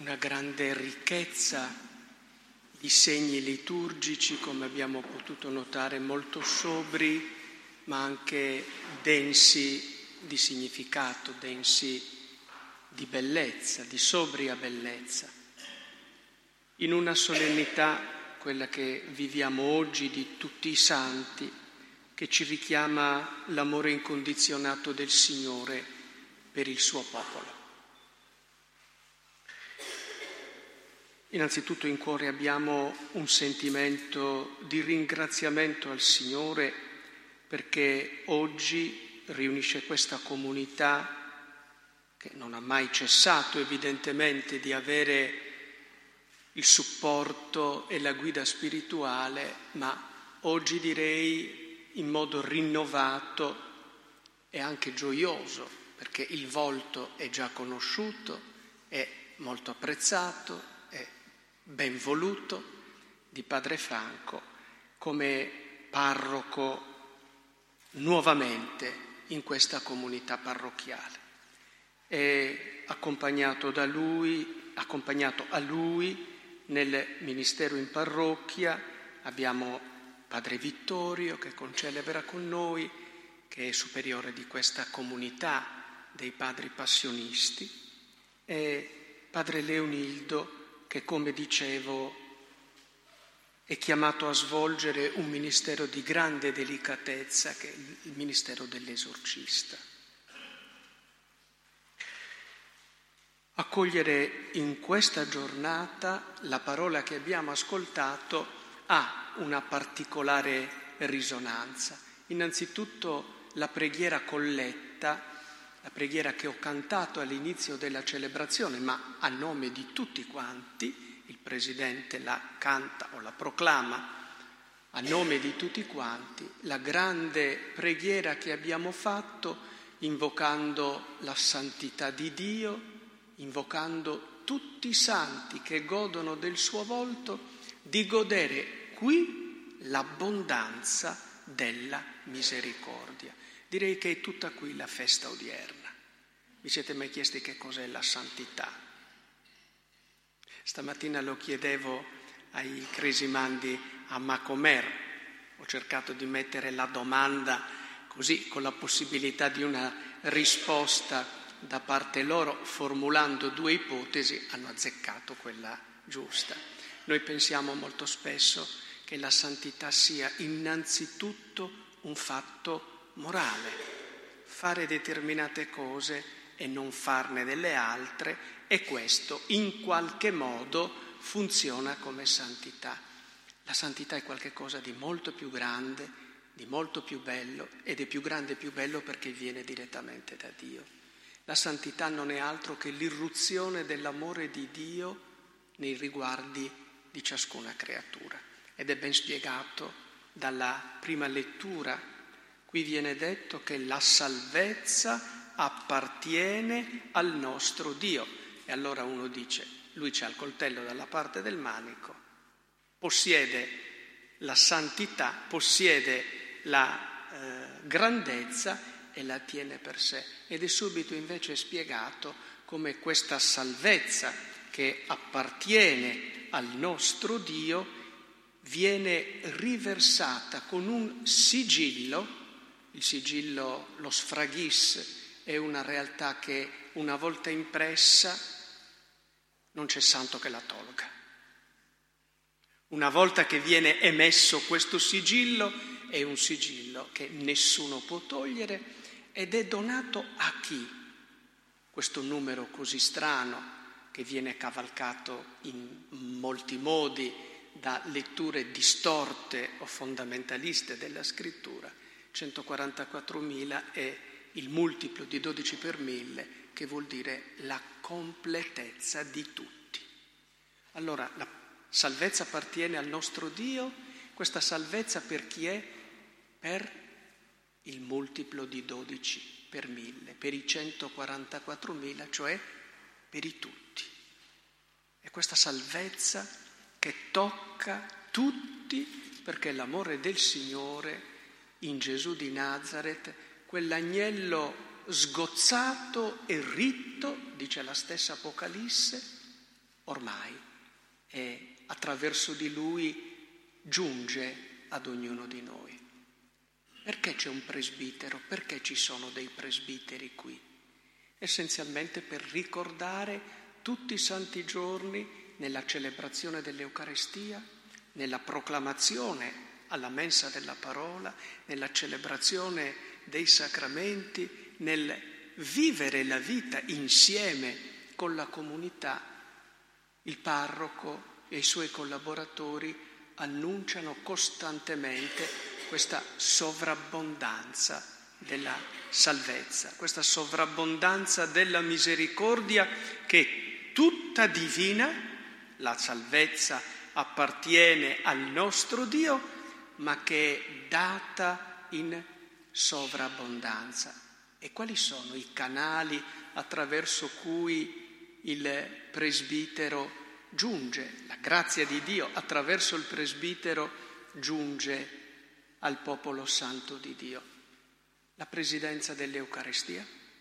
una grande ricchezza di segni liturgici, come abbiamo potuto notare, molto sobri, ma anche densi di significato, densi di bellezza, di sobria bellezza. In una solennità, quella che viviamo oggi di tutti i santi, che ci richiama l'amore incondizionato del Signore per il suo popolo. Innanzitutto in cuore abbiamo un sentimento di ringraziamento al Signore perché oggi riunisce questa comunità che non ha mai cessato evidentemente di avere il supporto e la guida spirituale, ma oggi direi in modo rinnovato e anche gioioso, perché il volto è già conosciuto, è molto apprezzato, è ben voluto di Padre Franco come parroco nuovamente in questa comunità parrocchiale. È accompagnato a lui nel ministero in parrocchia. Abbiamo Padre Vittorio che concelebra con noi, che è superiore di questa comunità dei padri passionisti, e Padre Leonildo che, come dicevo, è chiamato a svolgere un ministero di grande delicatezza, che è il ministero dell'esorcista. Accogliere in questa giornata la parola che abbiamo ascoltato ha una particolare risonanza. Innanzitutto la preghiera colletta, la preghiera che ho cantato all'inizio della celebrazione, ma a nome di tutti quanti, il Presidente la canta o la proclama a nome di tutti quanti, la grande preghiera che abbiamo fatto invocando la santità di Dio, invocando tutti i santi che godono del suo volto, di godere qui l'abbondanza della misericordia. Direi che è tutta qui la festa odierna. Vi siete mai chiesti che cos'è la santità? Stamattina lo chiedevo ai cresimandi a Macomer. Ho cercato di mettere la domanda così, con la possibilità di una risposta da parte loro, formulando due ipotesi, hanno azzeccato quella giusta. Noi pensiamo molto spesso che la santità sia innanzitutto un fatto morale, fare determinate cose e non farne delle altre, e questo in qualche modo funziona come santità. La santità è qualcosa di molto più grande, di molto più bello, ed è più grande e più bello perché viene direttamente da Dio. La santità non è altro che l'irruzione dell'amore di Dio nei riguardi di ciascuna creatura, ed è ben spiegato dalla prima lettura. Qui viene detto che la salvezza appartiene al nostro Dio. E allora uno dice, lui c'ha il coltello dalla parte del manico, possiede la santità, possiede la grandezza e la tiene per sé. Ed è subito invece spiegato come questa salvezza che appartiene al nostro Dio viene riversata con un sigillo. Il sigillo, lo sfraghis, è una realtà che una volta impressa non c'è santo che la tolga. Una volta che viene emesso questo sigillo, è un sigillo che nessuno può togliere, ed è donato a chi? Questo numero così strano, che viene cavalcato in molti modi da letture distorte o fondamentaliste della scrittura. 144.000 è il multiplo di 12 per 1000, che vuol dire la completezza di tutti. Allora, la salvezza appartiene al nostro Dio. Questa salvezza per chi è? Per il multiplo di 12 per 1000, per i 144.000, cioè per i tutti. È questa salvezza che tocca tutti, perché l'amore del Signore in Gesù di Nazaret, quell'agnello sgozzato e ritto, dice la stessa Apocalisse, ormai e attraverso di lui giunge ad ognuno di noi. Perché c'è un presbitero? Perché ci sono dei presbiteri qui? Essenzialmente per ricordare tutti i santi giorni nella celebrazione dell'Eucaristia, nella proclamazione alla mensa della parola, nella celebrazione dei sacramenti, nel vivere la vita insieme con la comunità. Il parroco e i suoi collaboratori annunciano costantemente questa sovrabbondanza della salvezza, questa sovrabbondanza della misericordia che è tutta divina. La salvezza appartiene al nostro Dio, ma che è data in sovrabbondanza. E quali sono i canali attraverso cui il presbitero giunge? La grazia di Dio attraverso il presbitero giunge al popolo santo di Dio. La presidenza dell'Eucaristia,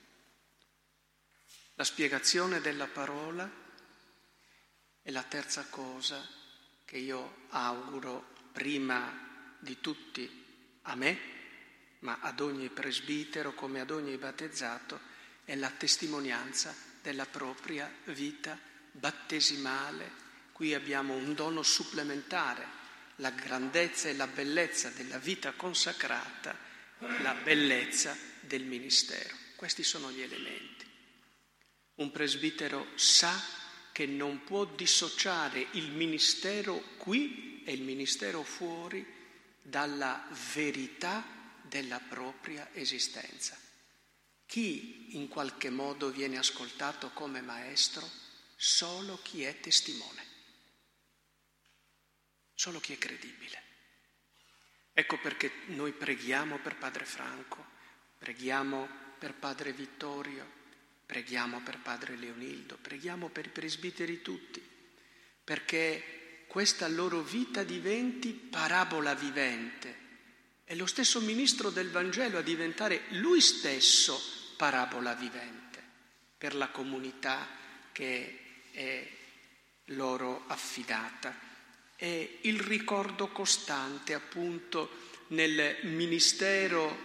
la spiegazione della parola e la terza cosa che io auguro prima di tutti a me, ma ad ogni presbitero come ad ogni battezzato, è la testimonianza della propria vita battesimale. Qui abbiamo un dono supplementare, la grandezza e la bellezza della vita consacrata, la bellezza del ministero. Questi sono gli elementi. Un presbitero sa che non può dissociare il ministero qui e il ministero fuori dalla verità della propria esistenza. Chi in qualche modo viene ascoltato come maestro? Solo chi è testimone, solo chi è credibile. Ecco perché noi preghiamo per Padre Franco, preghiamo per Padre Vittorio, preghiamo per Padre Leonildo, preghiamo per i presbiteri tutti, perché questa loro vita diventi parabola vivente e lo stesso ministro del Vangelo a diventare lui stesso parabola vivente per la comunità che è loro affidata. È il ricordo costante appunto nel ministero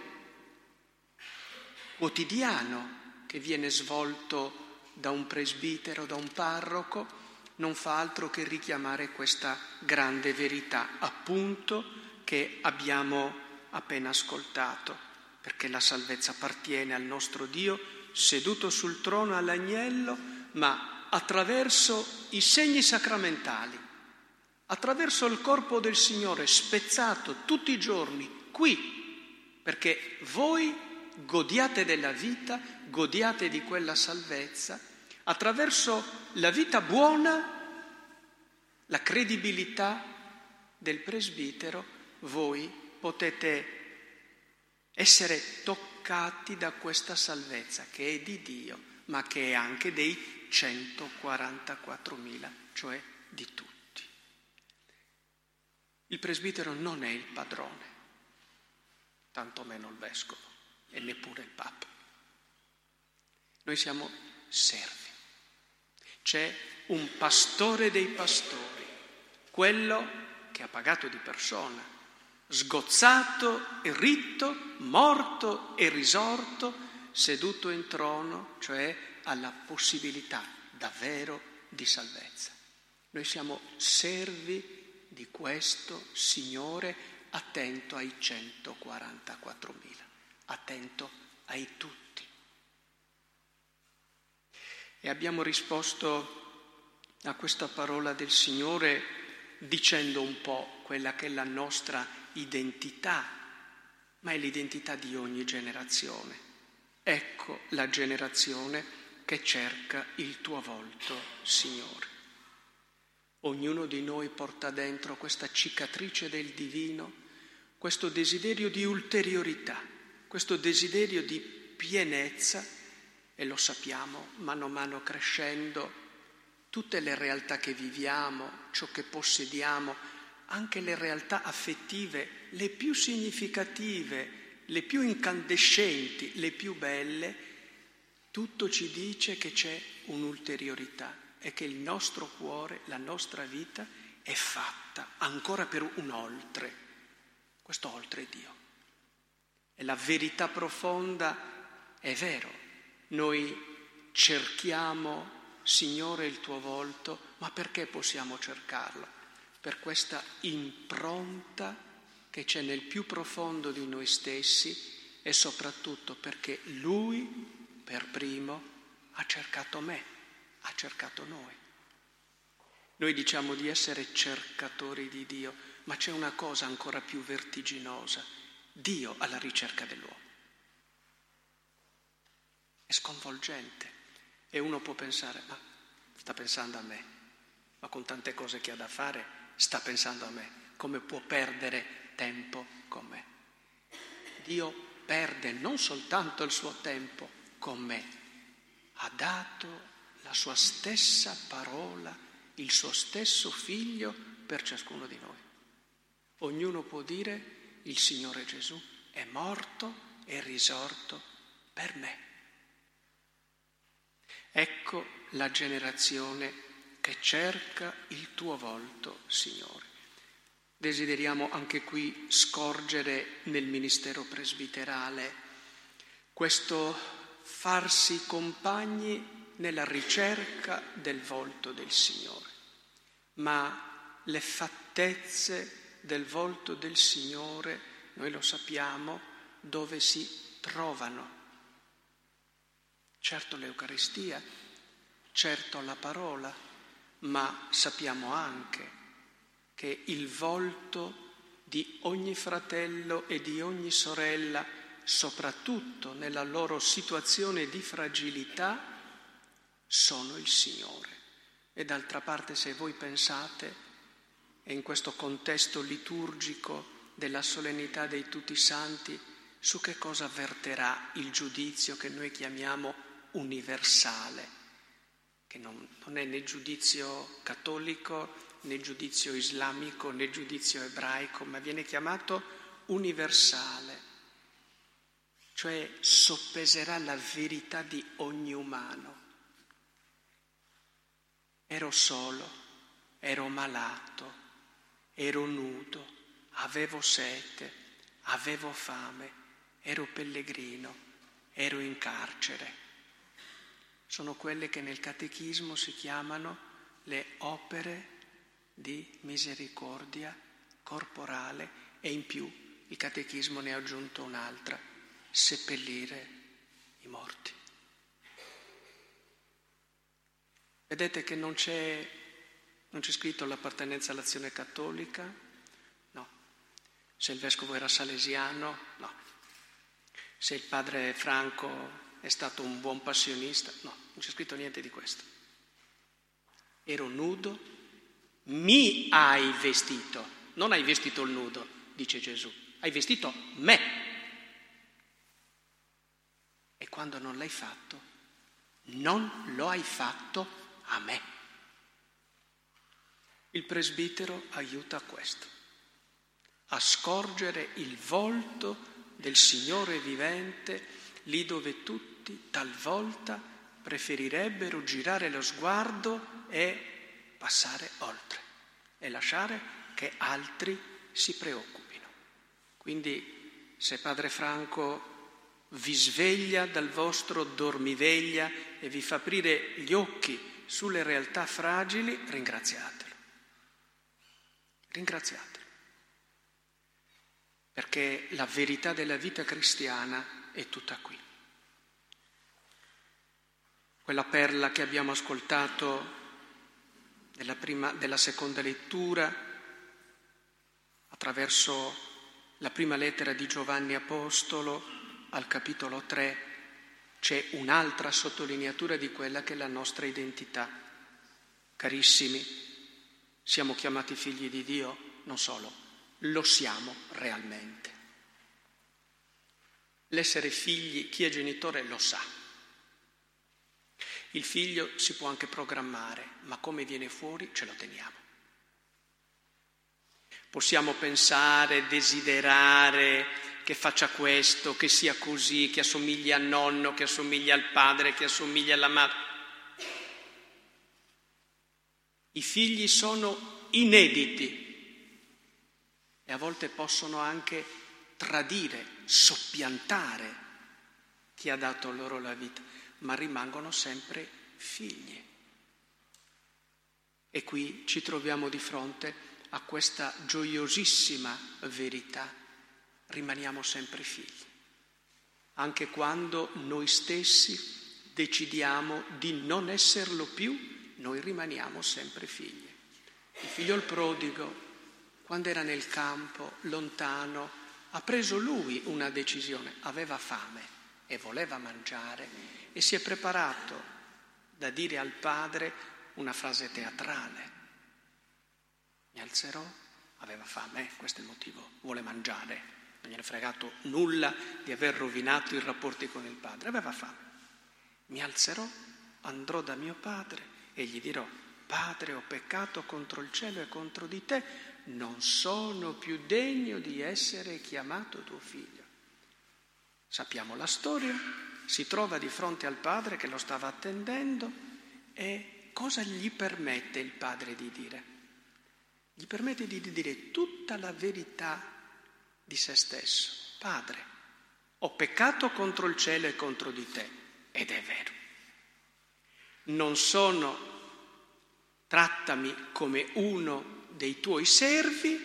quotidiano che viene svolto da un presbitero, da un parroco, non fa altro che richiamare questa grande verità, appunto, che abbiamo appena ascoltato, perché la salvezza appartiene al nostro Dio, seduto sul trono all'agnello, ma attraverso i segni sacramentali, attraverso il corpo del Signore spezzato tutti i giorni qui, perché voi godiate della vita, godiate di quella salvezza, attraverso la vita buona, la credibilità del presbitero, voi potete essere toccati da questa salvezza che è di Dio, ma che è anche dei 144.000, cioè di tutti. Il presbitero non è il padrone, tantomeno il vescovo e neppure il Papa. Noi siamo servi. C'è un pastore dei pastori, quello che ha pagato di persona, sgozzato e ritto, morto e risorto, seduto in trono, cioè alla possibilità davvero di salvezza. Noi siamo servi di questo Signore attento ai 144.000, attento ai tutti. E abbiamo risposto a questa parola del Signore dicendo un po' quella che è la nostra identità, ma è l'identità di ogni generazione. Ecco la generazione che cerca il tuo volto, Signore. Ognuno di noi porta dentro questa cicatrice del divino, questo desiderio di ulteriorità, questo desiderio di pienezza, e lo sappiamo, mano a mano crescendo, tutte le realtà che viviamo, ciò che possediamo, anche le realtà affettive, le più significative, le più incandescenti, le più belle, tutto ci dice che c'è un'ulteriorità. è che il nostro cuore, la nostra vita è fatta ancora per un oltre. Questo oltre è Dio. E la verità profonda è vero. Noi cerchiamo, Signore, il tuo volto, ma perché possiamo cercarlo? Per questa impronta che c'è nel più profondo di noi stessi e soprattutto perché Lui per primo ha cercato me, ha cercato noi. Noi diciamo di essere cercatori di Dio, ma c'è una cosa ancora più vertiginosa: Dio alla ricerca dell'uomo. È sconvolgente e uno può pensare, ma sta pensando a me, ma con tante cose che ha da fare sta pensando a me, come può perdere tempo con me? Dio perde non soltanto il suo tempo con me, ha dato la sua stessa parola, il suo stesso figlio per ciascuno di noi. Ognuno può dire: il Signore Gesù è morto e risorto per me. Ecco la generazione che cerca il tuo volto, Signore. Desideriamo anche qui scorgere nel ministero presbiterale questo farsi compagni nella ricerca del volto del Signore, ma le fattezze del volto del Signore, noi lo sappiamo, dove si trovano. Certo l'Eucaristia, certo la parola, ma sappiamo anche che il volto di ogni fratello e di ogni sorella, soprattutto nella loro situazione di fragilità, sono il Signore. E d'altra parte, se voi pensate, e in questo contesto liturgico della solennità dei tutti i santi, su che cosa verterà il giudizio che noi chiamiamo universale, che non è né giudizio cattolico, né giudizio islamico, né giudizio ebraico, ma viene chiamato universale, cioè soppeserà la verità di ogni umano. Ero solo, ero malato, ero nudo, avevo sete, avevo fame, ero pellegrino, ero in carcere. Sono quelle che nel catechismo si chiamano le opere di misericordia corporale, e in più il catechismo ne ha aggiunto un'altra: seppellire i morti. Vedete che non c'è scritto l'appartenenza all'azione cattolica? No. Se il vescovo era salesiano? No. Se il padre Franco è stato un buon passionista? No, non c'è scritto niente di questo. Ero nudo, mi hai vestito. Non hai vestito il nudo, dice Gesù, hai vestito me. E quando non l'hai fatto, non lo hai fatto a me. Il presbitero aiuta a questo, a scorgere il volto del Signore vivente lì dove tutti talvolta preferirebbero girare lo sguardo e passare oltre e lasciare che altri si preoccupino. Quindi se Padre Franco vi sveglia dal vostro dormiveglia e vi fa aprire gli occhi sulle realtà fragili, ringraziatelo. Ringraziatelo. Perché la verità della vita cristiana è tutta qui. Quella perla che abbiamo ascoltato della seconda lettura, attraverso la prima lettera di Giovanni Apostolo al capitolo 3, c'è un'altra sottolineatura di quella che è la nostra identità. Carissimi, siamo chiamati figli di Dio? Non solo, lo siamo realmente. L'essere figli, chi è genitore lo sa. Il figlio si può anche programmare, ma come viene fuori ce lo teniamo. Possiamo pensare, desiderare che faccia questo, che sia così, che assomigli al nonno, che assomigli al padre, che assomigli alla madre. I figli sono inediti e a volte possono anche tradire, soppiantare chi ha dato loro la vita, ma rimangono sempre figli. E qui ci troviamo di fronte a questa gioiosissima verità: rimaniamo sempre figli, anche quando noi stessi decidiamo di non esserlo più. Noi rimaniamo sempre figli. Il figlio il prodigo, quando era nel campo, lontano, ha preso lui una decisione, aveva fame e voleva mangiare e si è preparato da dire al padre una frase teatrale: mi alzerò, aveva fame, questo è il motivo, vuole mangiare, non gliene è fregato nulla di aver rovinato i rapporti con il padre, aveva fame. Mi alzerò, andrò da mio padre e gli dirò: Padre, ho peccato contro il cielo e contro di te, non sono più degno di essere chiamato tuo figlio. Sappiamo la storia, si trova di fronte al padre che lo stava attendendo e cosa gli permette il padre di dire? Gli permette di dire tutta la verità di se stesso. Padre, ho peccato contro il cielo e contro di te, ed è vero. Trattami come uno dei tuoi servi,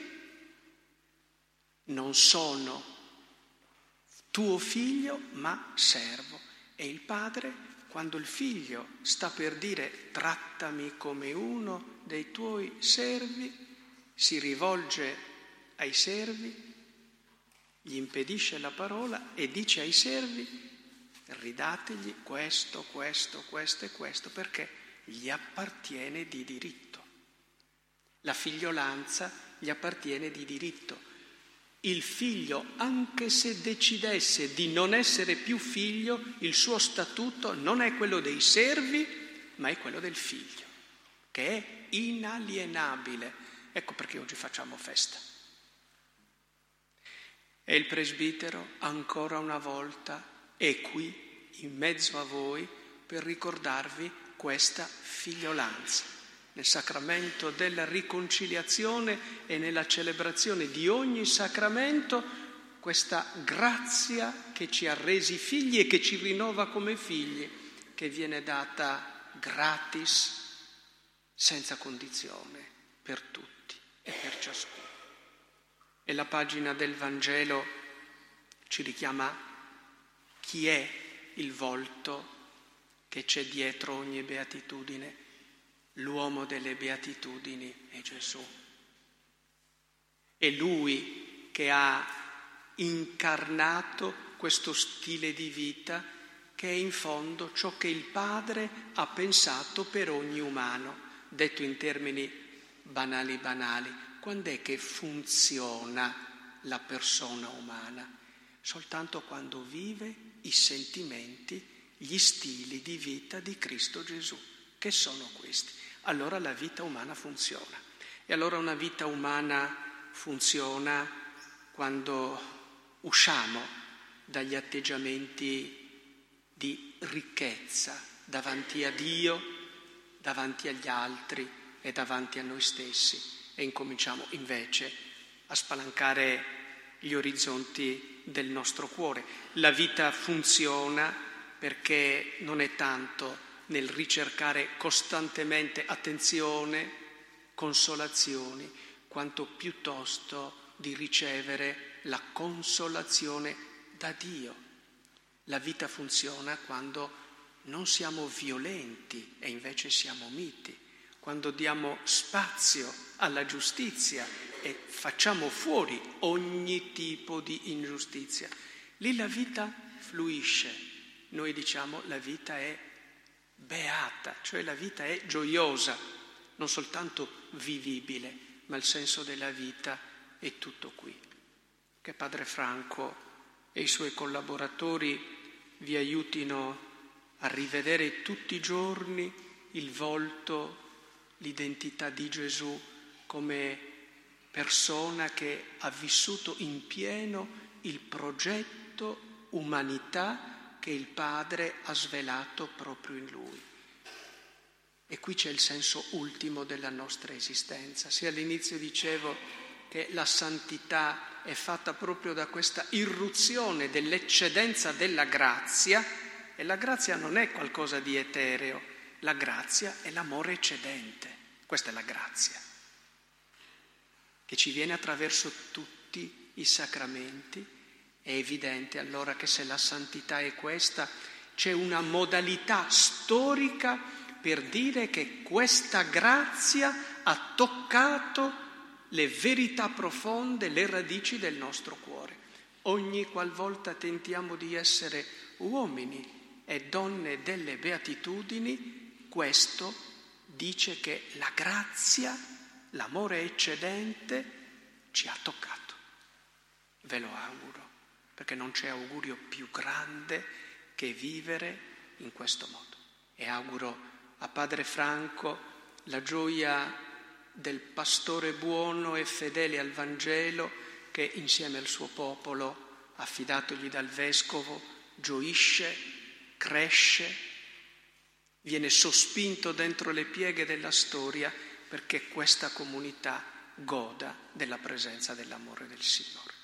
non sono tuo figlio, ma servo. E il padre, quando il figlio sta per dire trattami come uno dei tuoi servi, si rivolge ai servi, gli impedisce la parola e dice ai servi: ridategli questo, questo, questo e questo, perché gli appartiene di diritto. La figliolanza gli appartiene di diritto. Il figlio, anche se decidesse di non essere più figlio, il suo statuto non è quello dei servi, ma è quello del figlio, che è inalienabile. Ecco perché oggi facciamo festa. E il presbitero, ancora una volta, è qui, in mezzo a voi, per ricordarvi questa figliolanza. Nel sacramento della riconciliazione e nella celebrazione di ogni sacramento, questa grazia che ci ha resi figli e che ci rinnova come figli, che viene data gratis, senza condizione, per tutti e per ciascuno. E la pagina del Vangelo ci richiama chi è il volto che c'è dietro ogni beatitudine. L'uomo delle beatitudini è Gesù. È Lui che ha incarnato questo stile di vita che è in fondo ciò che il Padre ha pensato per ogni umano. Detto in termini banali, quando è che funziona la persona umana? Soltanto quando vive i sentimenti, gli stili di vita di Cristo Gesù. Che sono questi? Allora la vita umana funziona. E allora una vita umana funziona quando usciamo dagli atteggiamenti di ricchezza davanti a Dio, davanti agli altri e davanti a noi stessi e incominciamo invece a spalancare gli orizzonti del nostro cuore. La vita funziona perché non è tanto nel ricercare costantemente attenzione, consolazioni, quanto piuttosto di ricevere la consolazione da Dio. La vita funziona quando non siamo violenti e invece siamo miti, quando diamo spazio alla giustizia e facciamo fuori ogni tipo di ingiustizia. Lì la vita fluisce. Noi diciamo la vita è beata, cioè la vita è gioiosa, non soltanto vivibile, ma il senso della vita è tutto qui. Che Padre Franco e i suoi collaboratori vi aiutino a rivedere tutti i giorni il volto, l'identità di Gesù come persona che ha vissuto in pieno il progetto umanità che il Padre ha svelato proprio in Lui. E qui c'è il senso ultimo della nostra esistenza. Se all'inizio dicevo che la santità è fatta proprio da questa irruzione dell'eccedenza della grazia, e la grazia non è qualcosa di etereo, la grazia è l'amore eccedente. Questa è la grazia, che ci viene attraverso tutti i sacramenti. È evidente allora che se la santità è questa, c'è una modalità storica per dire che questa grazia ha toccato le verità profonde, le radici del nostro cuore. Ogni qualvolta tentiamo di essere uomini e donne delle beatitudini, questo dice che la grazia, l'amore eccedente, ci ha toccato. Ve lo auguro, perché non c'è augurio più grande che vivere in questo modo. E auguro a Padre Franco la gioia del pastore buono e fedele al Vangelo che insieme al suo popolo, affidatogli dal Vescovo, gioisce, cresce, viene sospinto dentro le pieghe della storia perché questa comunità goda della presenza dell'amore del Signore.